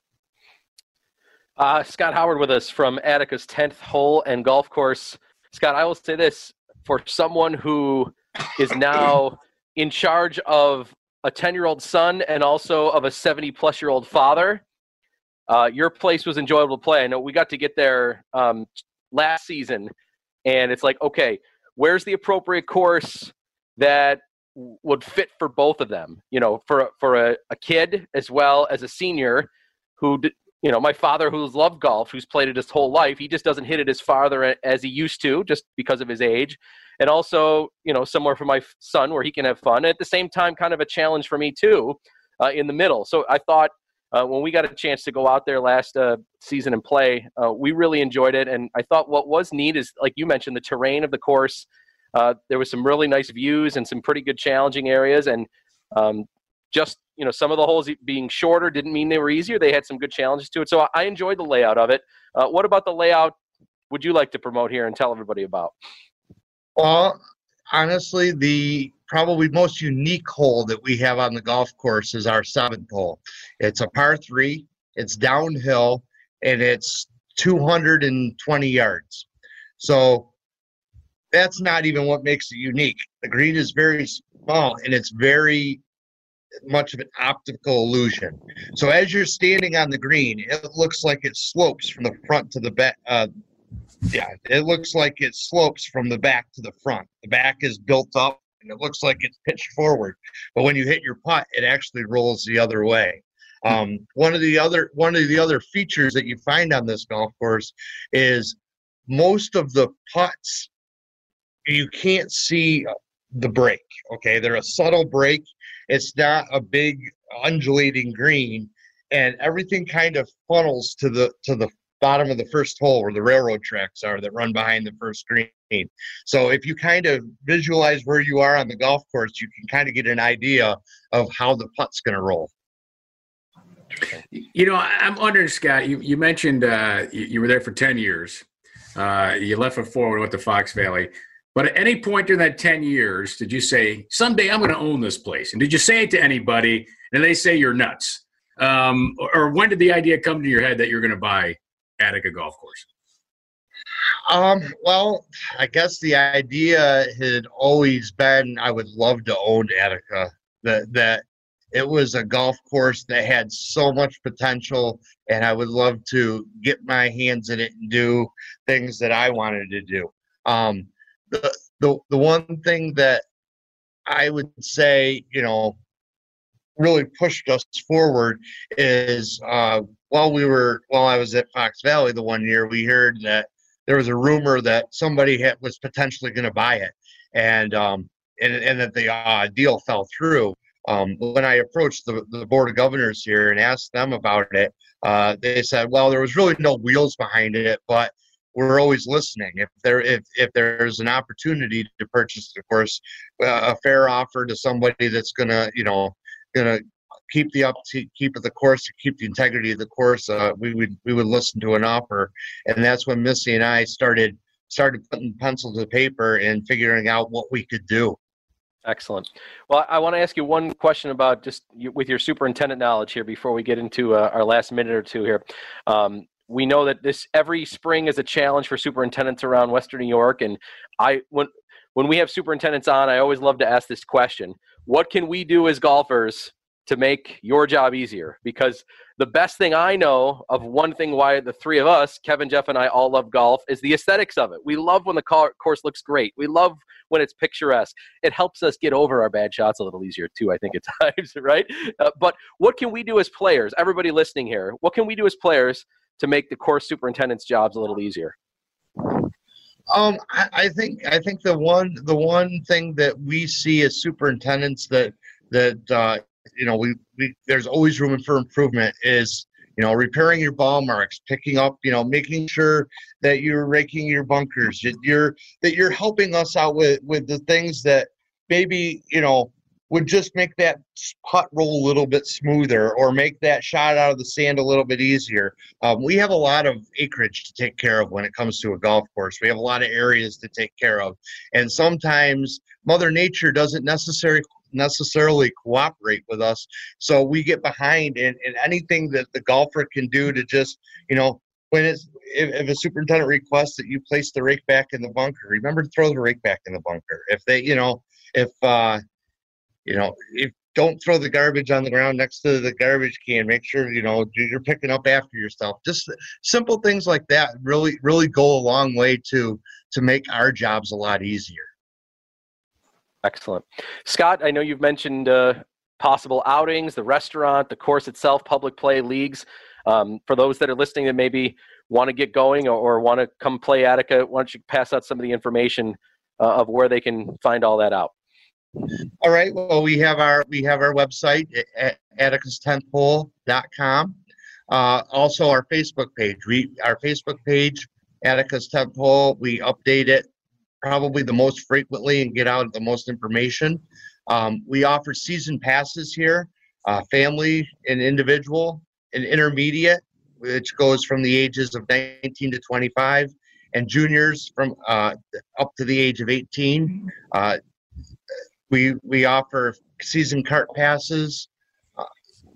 Uh, Scott Howard with us from Attica's tenth hole and golf course. Scott, I will say this, for someone who is now in charge of a ten-year-old son and also of a seventy-plus-year-old father, uh, your place was enjoyable to play. I know we got to get there um, last season, and it's like, okay, where's the appropriate course that w- would fit for both of them? You know, for for a, a kid as well as a senior who, d- you know, my father who's loved golf, who's played it his whole life, he just doesn't hit it as farther as he used to just because of his age. And also, you know, somewhere for my son where he can have fun. And at the same time, kind of a challenge for me too, uh, in the middle. So I thought uh, when we got a chance to go out there last uh, season and play, uh, we really enjoyed it. And I thought what was neat is, like you mentioned, the terrain of the course. Uh, there was some really nice views and some pretty good challenging areas. And um, just, you know, some of the holes being shorter didn't mean they were easier. They had some good challenges to it. So I enjoyed the layout of it. Uh, what about the layout would you like to promote here and tell everybody about?
Well, honestly, the probably most unique hole that we have on the golf course is our seventh hole. It's a par three, it's downhill, and it's two hundred twenty yards. So that's not even what makes it unique. The green is very small, and it's very much of an optical illusion. So as you're standing on the green, it looks like it slopes from the front to the back. Uh, Yeah, it looks like it slopes from the back to the front. The back is built up, and it looks like it's pitched forward. But when you hit your putt, it actually rolls the other way. Um, one of the other one of the other features that you find on this golf course is most of the putts, you can't see the break. Okay, they're a subtle break. It's not a big undulating green, and everything kind of funnels to the to the bottom of the first hole where the railroad tracks are that run behind the first green. So if you kind of visualize where you are on the golf course, you can kind of get an idea of how the putt's going to roll.
You know, I'm wondering, Scott, you, you mentioned uh, you, you were there for ten years. Uh, you left for four, went to Fox Valley. But at any point during that ten years, did you say, someday I'm going to own this place? And did you say it to anybody and they say you're nuts? Um, or, or when did the idea come to your head that you're going to buy Attica Golf Course?
Um, well, I guess the idea had always been I would love to own Attica. That that it was a golf course that had so much potential, and I would love to get my hands in it and do things that I wanted to do. Um, the the the one thing that I would say, you know, really pushed us forward is uh, while we were while I was at Fox Valley the one year, we heard that there was a rumor that somebody had, was potentially going to buy it, and um, and and that the uh, deal fell through. Um, when I approached the, the board of governors here and asked them about it, uh, they said, well, there was really no wheels behind it, but we're always listening. If there if if there's an opportunity to purchase, of course, uh, a fair offer to somebody that's gonna you know gonna keep the up to keep the course, to keep the integrity of the course, uh, we would we would listen to an offer, and that's when Missy and I started started putting pencil to paper and figuring out what we could do.
Excellent. Well, I want to ask you one question about just you, with your superintendent knowledge here before we get into uh, our last minute or two here. Um, we know that this every spring is a challenge for superintendents around Western New York, and I when when we have superintendents on, I always love to ask this question: what can we do as golfers to make your job easier? Because the best thing I know of one thing why the three of us, Kevin, Jeff, and I all love golf is the aesthetics of it. We love when the course looks great. We love when it's picturesque. It helps us get over our bad shots a little easier too, I think, at times, right? Uh, but what can we do as players, everybody listening here, what can we do as players to make the course superintendent's jobs a little easier?
Um, I, I think I think the one the one thing that we see as superintendents that that uh, you know we, we there's always room for improvement is you know repairing your ball marks, picking up you know making sure that you're raking your bunkers, that you're that you're helping us out with with the things that maybe you know would just make that putt roll a little bit smoother or make that shot out of the sand a little bit easier. Um, we have a lot of acreage to take care of when it comes to a golf course. We have a lot of areas to take care of. And sometimes Mother Nature doesn't necessarily necessarily cooperate with us. So we get behind in, in anything that the golfer can do to just, you know, when it's, if, if a superintendent requests that you place the rake back in the bunker, remember to throw the rake back in the bunker. If they, you know, if, uh, you know, if don't throw the garbage on the ground next to the garbage can, make sure, you know, you're picking up after yourself. Just simple things like that really, really go a long way to, to make our jobs a lot easier.
Excellent. Scott, I know you've mentioned uh, possible outings, the restaurant, the course itself, public play, leagues. Um, for those that are listening that maybe want to get going or, or want to come play Attica, why don't you pass out some of the information uh, of where they can find all that out?
All right. Well, we have our we have our website at atticus tenth hole dot com. Uh, also, our Facebook page. We our Facebook page, Atticus tenth Hole. We update it probably the most frequently and get out the most information. Um, we offer season passes here, uh, family and individual, and intermediate, which goes from the ages of nineteen to twenty-five, and juniors from uh, up to the age of eighteen. Uh, We we offer season cart passes. Uh,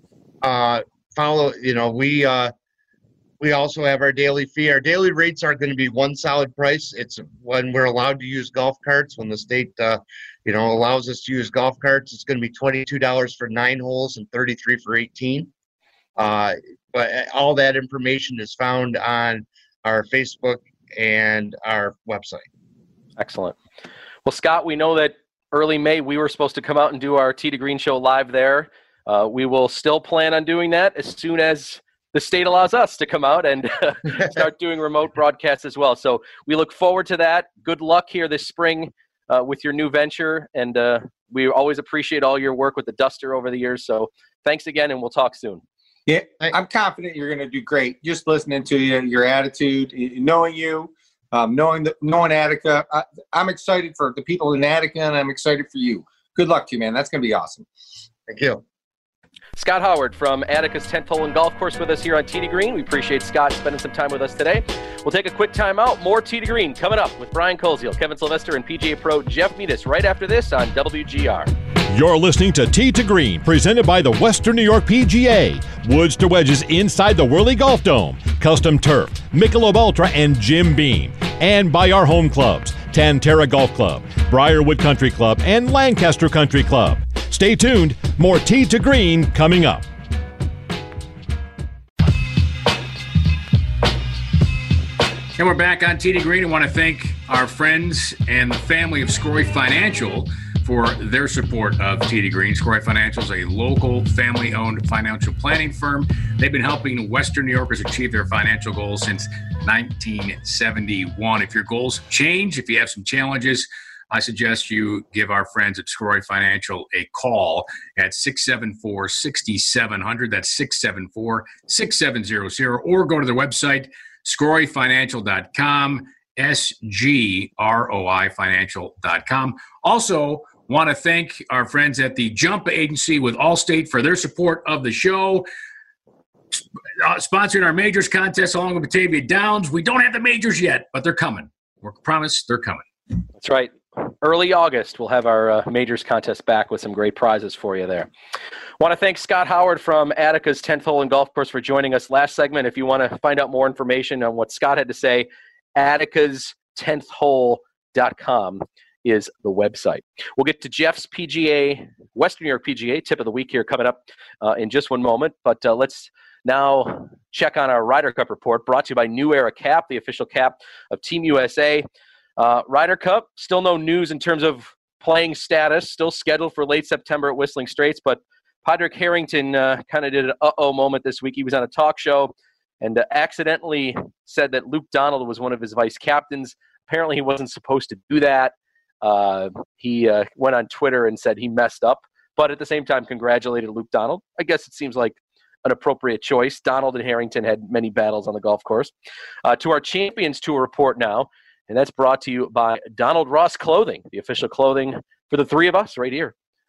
uh, follow, you know, we uh, we also have our daily fee. Our daily rates are going to be one solid price. It's when we're allowed to use golf carts. When the state, uh, you know, allows us to use golf carts, it's going to be twenty-two dollars for nine holes and thirty-three for eighteen. Uh, but all that information is found on our Facebook and our website.
Excellent. Well, Scott, we know that early May, we were supposed to come out and do our Tee to Green show live there. Uh, we will still plan on doing that as soon as the state allows us to come out and start doing remote broadcasts as well. So we look forward to that. Good luck here this spring uh, with your new venture. And uh, we always appreciate all your work with the Duster over the years. So thanks again, and we'll talk soon.
Yeah, I'm confident you're going to do great. Just listening to you, your attitude, knowing you. Um, knowing that, knowing Attica, I, I'm excited for the people in Attica, and I'm excited for you. Good luck to you, man. That's going to be awesome.
Thank you.
Scott Howard from Attica's tenth Hole and Golf Course with us here on Tee to Green. We appreciate Scott spending some time with us today. We'll take a quick time out. More Tee to Green coming up with Brian Koziel, Kevin Sylvester, and P G A Pro Jeff Meadis right after this on W G R.
You're listening to Tee to Green, presented by the Western New York P G A. Woods to wedges inside the Whirly Golf Dome. Custom turf, Michelob Ultra, and Jim Beam. And by our home clubs, Tantera Golf Club, Briarwood Country Club, and Lancaster Country Club. Stay tuned. More Tee to Green coming up.
And we're back on Tee to Green. I want to thank our friends and the family of Scroy Financial for their support of Tee to Green. Scroy Financial is a local family-owned financial planning firm. They've been helping Western New Yorkers achieve their financial goals since nineteen seventy-one. If your goals change, if you have some challenges, I suggest you give our friends at Scroy Financial a call at six seven four, six seven zero zero. That's six seven four, six seven zero zero. Or go to their website, scroy financial dot com, S G R O I financial dot com. Also, want to thank our friends at the Jump Agency with Allstate for their support of the show. Uh, sponsoring our majors contest along with Batavia Downs. We don't have the majors yet, but they're coming. We're promised they're coming.
That's right. Early August, we'll have our uh, majors contest back with some great prizes for you there. Want to thank Scott Howard from Attica's tenth Hole and Golf Course for joining us last segment. If you want to find out more information on what Scott had to say, atticus tenth hole dot com is the website. We'll get to Jeff's P G A, Western New York P G A tip of the week here coming up uh, in just one moment. But uh, let's now check on our Ryder Cup report, brought to you by New Era Cap, the official cap of Team U S A. Uh, Ryder Cup, still no news in terms of playing status, still scheduled for late September at Whistling Straits, but Padraig Harrington uh, kind of did an uh-oh moment this week. He was on a talk show and uh, accidentally said that Luke Donald was one of his vice captains. Apparently he wasn't supposed to do that. Uh, he uh, went on Twitter and said he messed up, but at the same time congratulated Luke Donald. I guess it seems like an appropriate choice. Donald and Harrington had many battles on the golf course. Uh, to our Champions Tour report now, and that's brought to you by Donald Ross Clothing, the official clothing for the three of us right here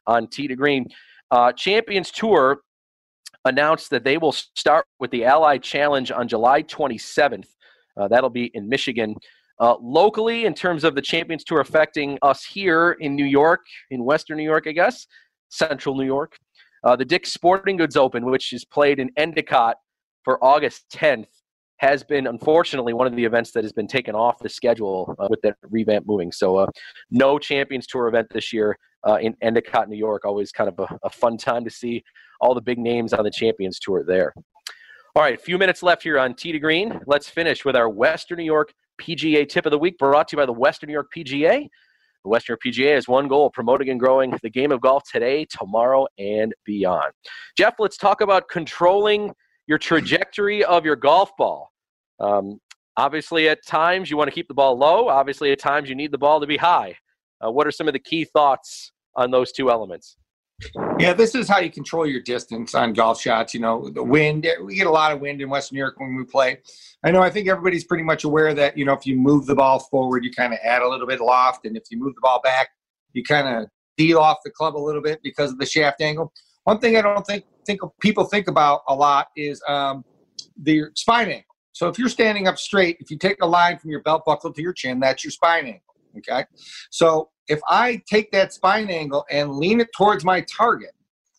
on Tee to Green. Uh, Champions Tour announced that they will start with the Allied Challenge on July twenty-seventh. Uh, that'll be in Michigan. Uh, locally, in terms of the Champions Tour affecting us here in New York, in Western New York, I guess, Central New York, uh, the Dick's Sporting Goods Open, which is played in Endicott for August tenth, has been, unfortunately, one of the events that has been taken off the schedule uh, with that revamp moving. So uh, no Champions Tour event this year uh, in Endicott, New York. Always kind of a, a fun time to see all the big names on the Champions Tour there. All right, a few minutes left here on Tee to Green. Let's finish with our Western New York P G A Tip of the Week, brought to you by the Western New York P G A. The Western New York P G A has one goal, promoting and growing the game of golf today, tomorrow, and beyond. Jeff, let's talk about controlling your trajectory of your golf ball. Um, obviously, at times you want to keep the ball low. Obviously, at times you need the ball to be high. Uh, what are some of the key thoughts on those two elements?
Yeah, this is how you control your distance on golf shots. You know, the wind, we get a lot of wind in Western New York when we play. I know, I think everybody's pretty much aware that, you know, if you move the ball forward, you kind of add a little bit of loft. And if you move the ball back, you kind of deal off the club a little bit because of the shaft angle. One thing I don't think, think people think about a lot is um, the spine angle. So if you're standing up straight, if you take a line from your belt buckle to your chin, that's your spine angle. Okay. So if I take that spine angle and lean it towards my target,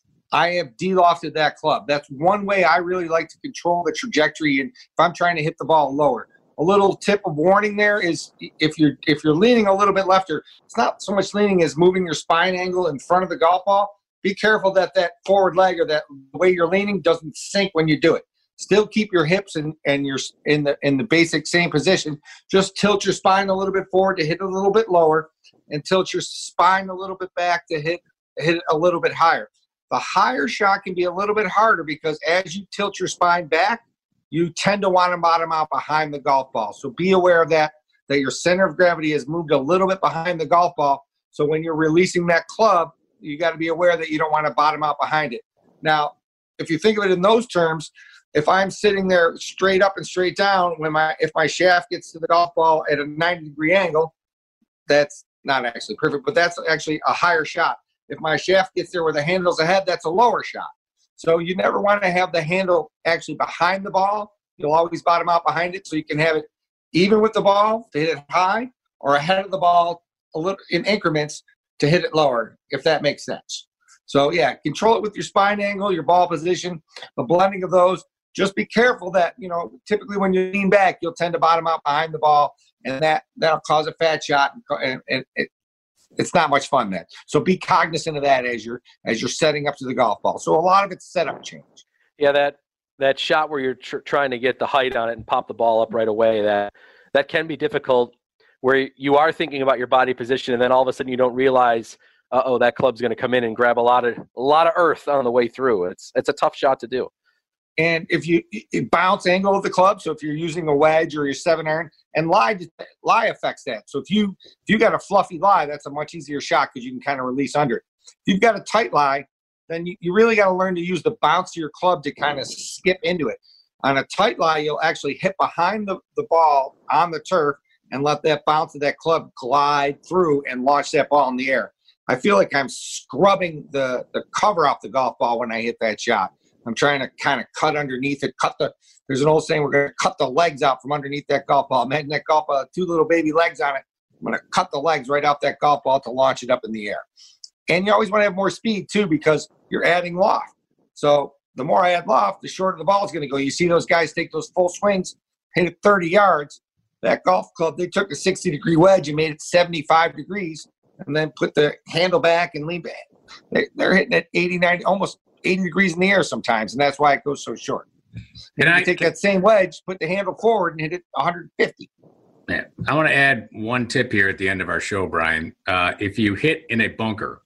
I have de-lofted that club. That's one way I really like to control the trajectory. And if I'm trying to hit the ball lower, a little tip of warning there is if you're if you're leaning a little bit left, or it's not so much leaning as moving your spine angle in front of the golf ball. Be careful that that forward leg or that way you're leaning doesn't sink when you do it. Still keep your hips and and you're in the in the basic same position. Just tilt your spine a little bit forward to hit a little bit lower, and tilt your spine a little bit back to hit hit it a little bit higher. The higher shot can be a little bit harder because as you tilt your spine back, you tend to want to bottom out behind the golf ball. So be aware of that, that your center of gravity has moved a little bit behind the golf ball. So when you're releasing that club, you got to be aware that you don't want to bottom out behind it. Now, if you think of it in those terms, if I'm sitting there straight up and straight down, when my if my shaft gets to the golf ball at a ninety degree angle, that's not actually perfect, but that's actually a higher shot. If my shaft gets there where the handle's ahead, that's a lower shot. So you never want to have the handle actually behind the ball. You'll always bottom out behind it so you can have it even with the ball to hit it high, or ahead of the ball a little in increments to hit it lower, if that makes sense. So yeah, control it with your spine angle, your ball position, the blending of those. Just be careful that, you know, typically when you lean back, you'll tend to bottom out behind the ball, and that, that'll cause a fat shot, and, and, and it, it's not much fun then. So be cognizant of that as you're as you're setting up to the golf ball. So a lot of it's setup change.
Yeah, that that shot where you're tr- trying to get the height on it and pop the ball up right away, that that can be difficult, where you are thinking about your body position, and then all of a sudden you don't realize, uh oh, that club's going to come in and grab a lot of a lot of earth on the way through. It's it's a tough shot to do.
And if you it bounce angle of the club, so if you're using a wedge or your seven iron, and lie lie affects that. So if you if you got a fluffy lie, that's a much easier shot because you can kind of release under it. If you've got a tight lie, then you, you really got to learn to use the bounce of your club to kind of skip into it. On a tight lie, you'll actually hit behind the, the ball on the turf and let that bounce of that club glide through and launch that ball in the air. I feel like I'm scrubbing the, the cover off the golf ball when I hit that shot. I'm trying to kind of cut underneath it, cut the, there's an old saying, we're going to cut the legs out from underneath that golf ball. Imagine that golf ball, two little baby legs on it. I'm going to cut the legs right off that golf ball to launch it up in the air. And you always want to have more speed too, because you're adding loft. So the more I add loft, the shorter the ball is going to go. You see those guys take those full swings, hit it thirty yards. That golf club, they took a sixty degree wedge and made it seventy-five degrees and then put the handle back and lean back. They're hitting it eighty, ninety, almost eighty degrees in the air sometimes, and that's why it goes so short. And I take that same wedge, put the handle forward, and hit it one hundred fifty.
Man, I want to add one tip here at the end of our show, Brian. Uh, if you hit in a bunker,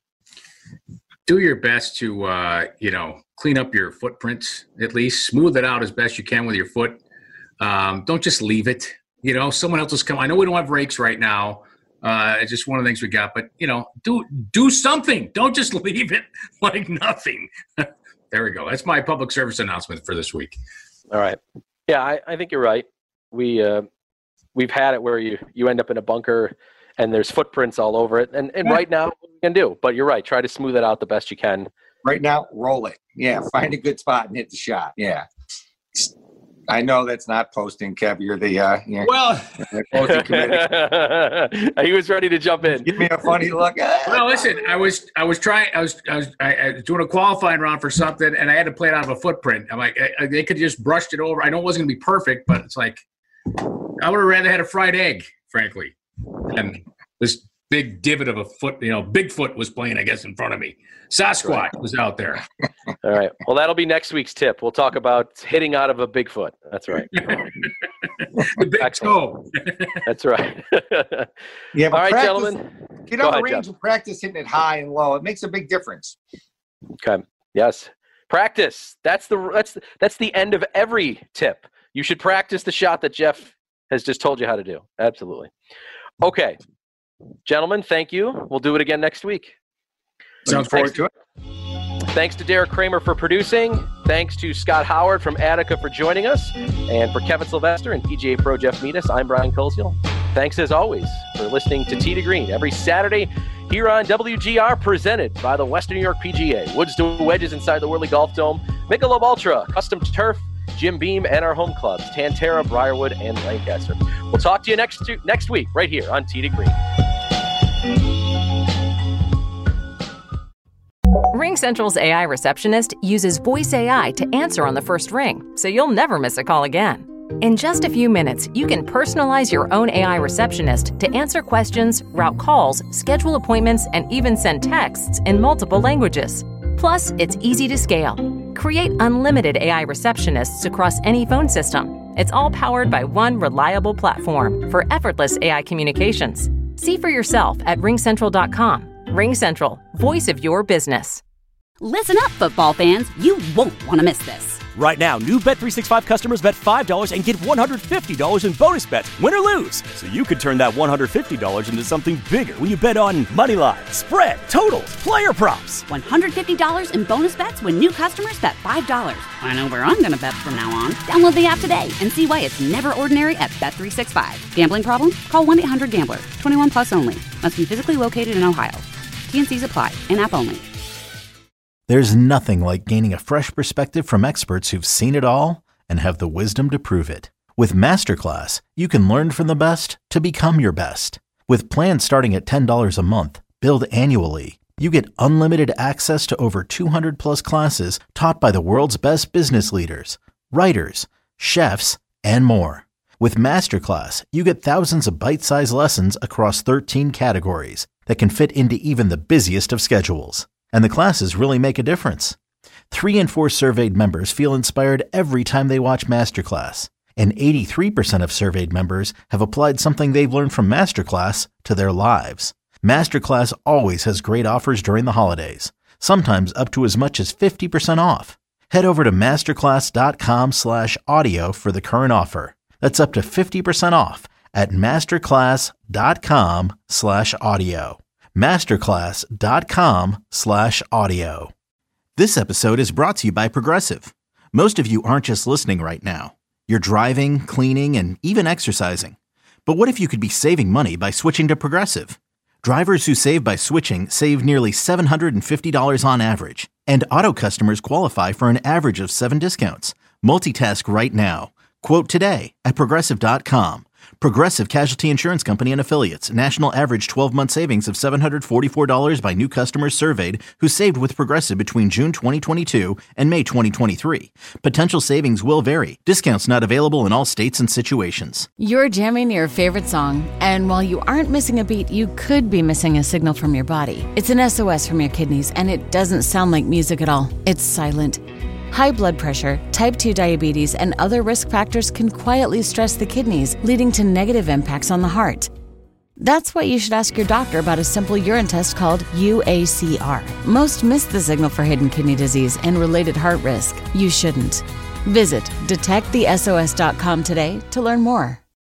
do your best to, uh, you know, clean up your footprints, at least. Smooth it out as best you can with your foot. Um, don't just leave it. You know, someone else is coming. I know we don't have rakes right now. Uh, it's just one of the things we got. But, you know, do do something. Don't just leave it like nothing. There we go. That's my public service announcement for this week.
All right. Yeah, I, I think you're right. We, uh, we've had it where you, you end up in a bunker and there's footprints all over it. And, and right now, what you can do. But you're right. Try to smooth it out the best you can.
Right now, roll it. Yeah, find a good spot and hit the shot. Yeah. I know that's not posting, Kev. You're the uh, yeah,
well.
The posting committee.
He was ready to jump in.
Give me a funny look.
Well, listen, I was I was trying I was I was I, I was doing a qualifying round for something, and I had to play it out of a footprint. I'm like, I, I, they could just brushed it over. I know it wasn't gonna be perfect, but it's like I would have rather had a fried egg, frankly, and this big divot of a foot. You know, Bigfoot was playing, I guess, in front of me. Sasquatch was out there.
All right. Well, that'll be next week's tip. We'll talk about hitting out of a Bigfoot. That's right.
The big toe.
That's right.
Yeah, but
all right,
practice,
gentlemen.
Get
Go
on the
ahead,
range
Jeff.
and practice hitting it high and low. It makes a big difference.
Okay. Yes. Practice. That's the that's that's the end of every tip. You should practice the shot that Jeff has just told you how to do. Absolutely. Okay. Gentlemen, thank you. We'll do it again next week.
Sounds forward to it.
Thanks to Derek Kramer for producing. Thanks to Scott Howard from Attica for joining us. And for Kevin Sylvester and P G A Pro Jeff Meadis, I'm Brian Koziel. Thanks as always for listening to Tee to Green every Saturday here on W G R, presented by the Western New York P G A. Woods to wedges inside the Whirly Golf Dome. Michelob Ultra, Custom Turf, Jim Beam, and our home clubs, Tantera, Briarwood, and Lancaster. We'll talk to you next next week right here on Tee to Green.
RingCentral's A I receptionist uses voice A I to answer on the first ring, so you'll never miss a call again. In just a few minutes, you can personalize your own A I receptionist to answer questions, route calls, schedule appointments, and even send texts in multiple languages. Plus, it's easy to scale. Create unlimited A I receptionists across any phone system. It's all powered by one reliable platform for effortless A I communications. See for yourself at ring central dot com. RingCentral, voice of your business.
Listen up, football fans. You won't want to miss this.
Right now, new Bet three sixty-five customers bet five dollars and get one hundred fifty dollars in bonus bets, win or lose. So you could turn that one hundred fifty dollars into something bigger when you bet on money line, spread, totals, player props.
one hundred fifty dollars in bonus bets when new customers bet five dollars. I know where I'm going to bet from now on. Download the app today and see why it's never ordinary at Bet three sixty-five. Gambling problem? Call one eight hundred gambler. twenty-one plus only. Must be physically located in Ohio. T and C's apply. In-app only.
There's nothing like gaining a fresh perspective from experts who've seen it all and have the wisdom to prove it. With Masterclass, you can learn from the best to become your best. With plans starting at ten dollars a month, billed annually, you get unlimited access to over two hundred plus classes taught by the world's best business leaders, writers, chefs, and more. With Masterclass, you get thousands of bite-sized lessons across thirteen categories that can fit into even the busiest of schedules. And the classes really make a difference. Three in four surveyed members feel inspired every time they watch Masterclass. And eighty-three percent of surveyed members have applied something they've learned from Masterclass to their lives. Masterclass always has great offers during the holidays, sometimes up to as much as fifty percent off. Head over to masterclass.com slash audio for the current offer. That's up to fifty percent off at masterclass.com slash audio. masterclass.com slash audio. This episode is brought to you by Progressive. Most of you aren't just listening right now. You're driving, cleaning, and even exercising. But what if you could be saving money by switching to Progressive? Drivers who save by switching save nearly seven hundred fifty dollars on average. And auto customers qualify for an average of seven discounts. Multitask right now. Quote today at progressive dot com. Progressive Casualty Insurance Company and Affiliates. National average twelve-month savings of seven hundred forty-four dollars by new customers surveyed who saved with Progressive between June twenty twenty-two and May twenty twenty-three. Potential savings will vary. Discounts not available in all states and situations.
You're jamming your favorite song, and while you aren't missing a beat, you could be missing a signal from your body. It's an S O S from your kidneys, and it doesn't sound like music at all. It's silent. High blood pressure, type two diabetes, and other risk factors can quietly stress the kidneys, leading to negative impacts on the heart. That's why you should ask your doctor about a simple urine test called U A C R. Most miss the signal for hidden kidney disease and related heart risk. You shouldn't. Visit detect the S O S dot com today to learn more.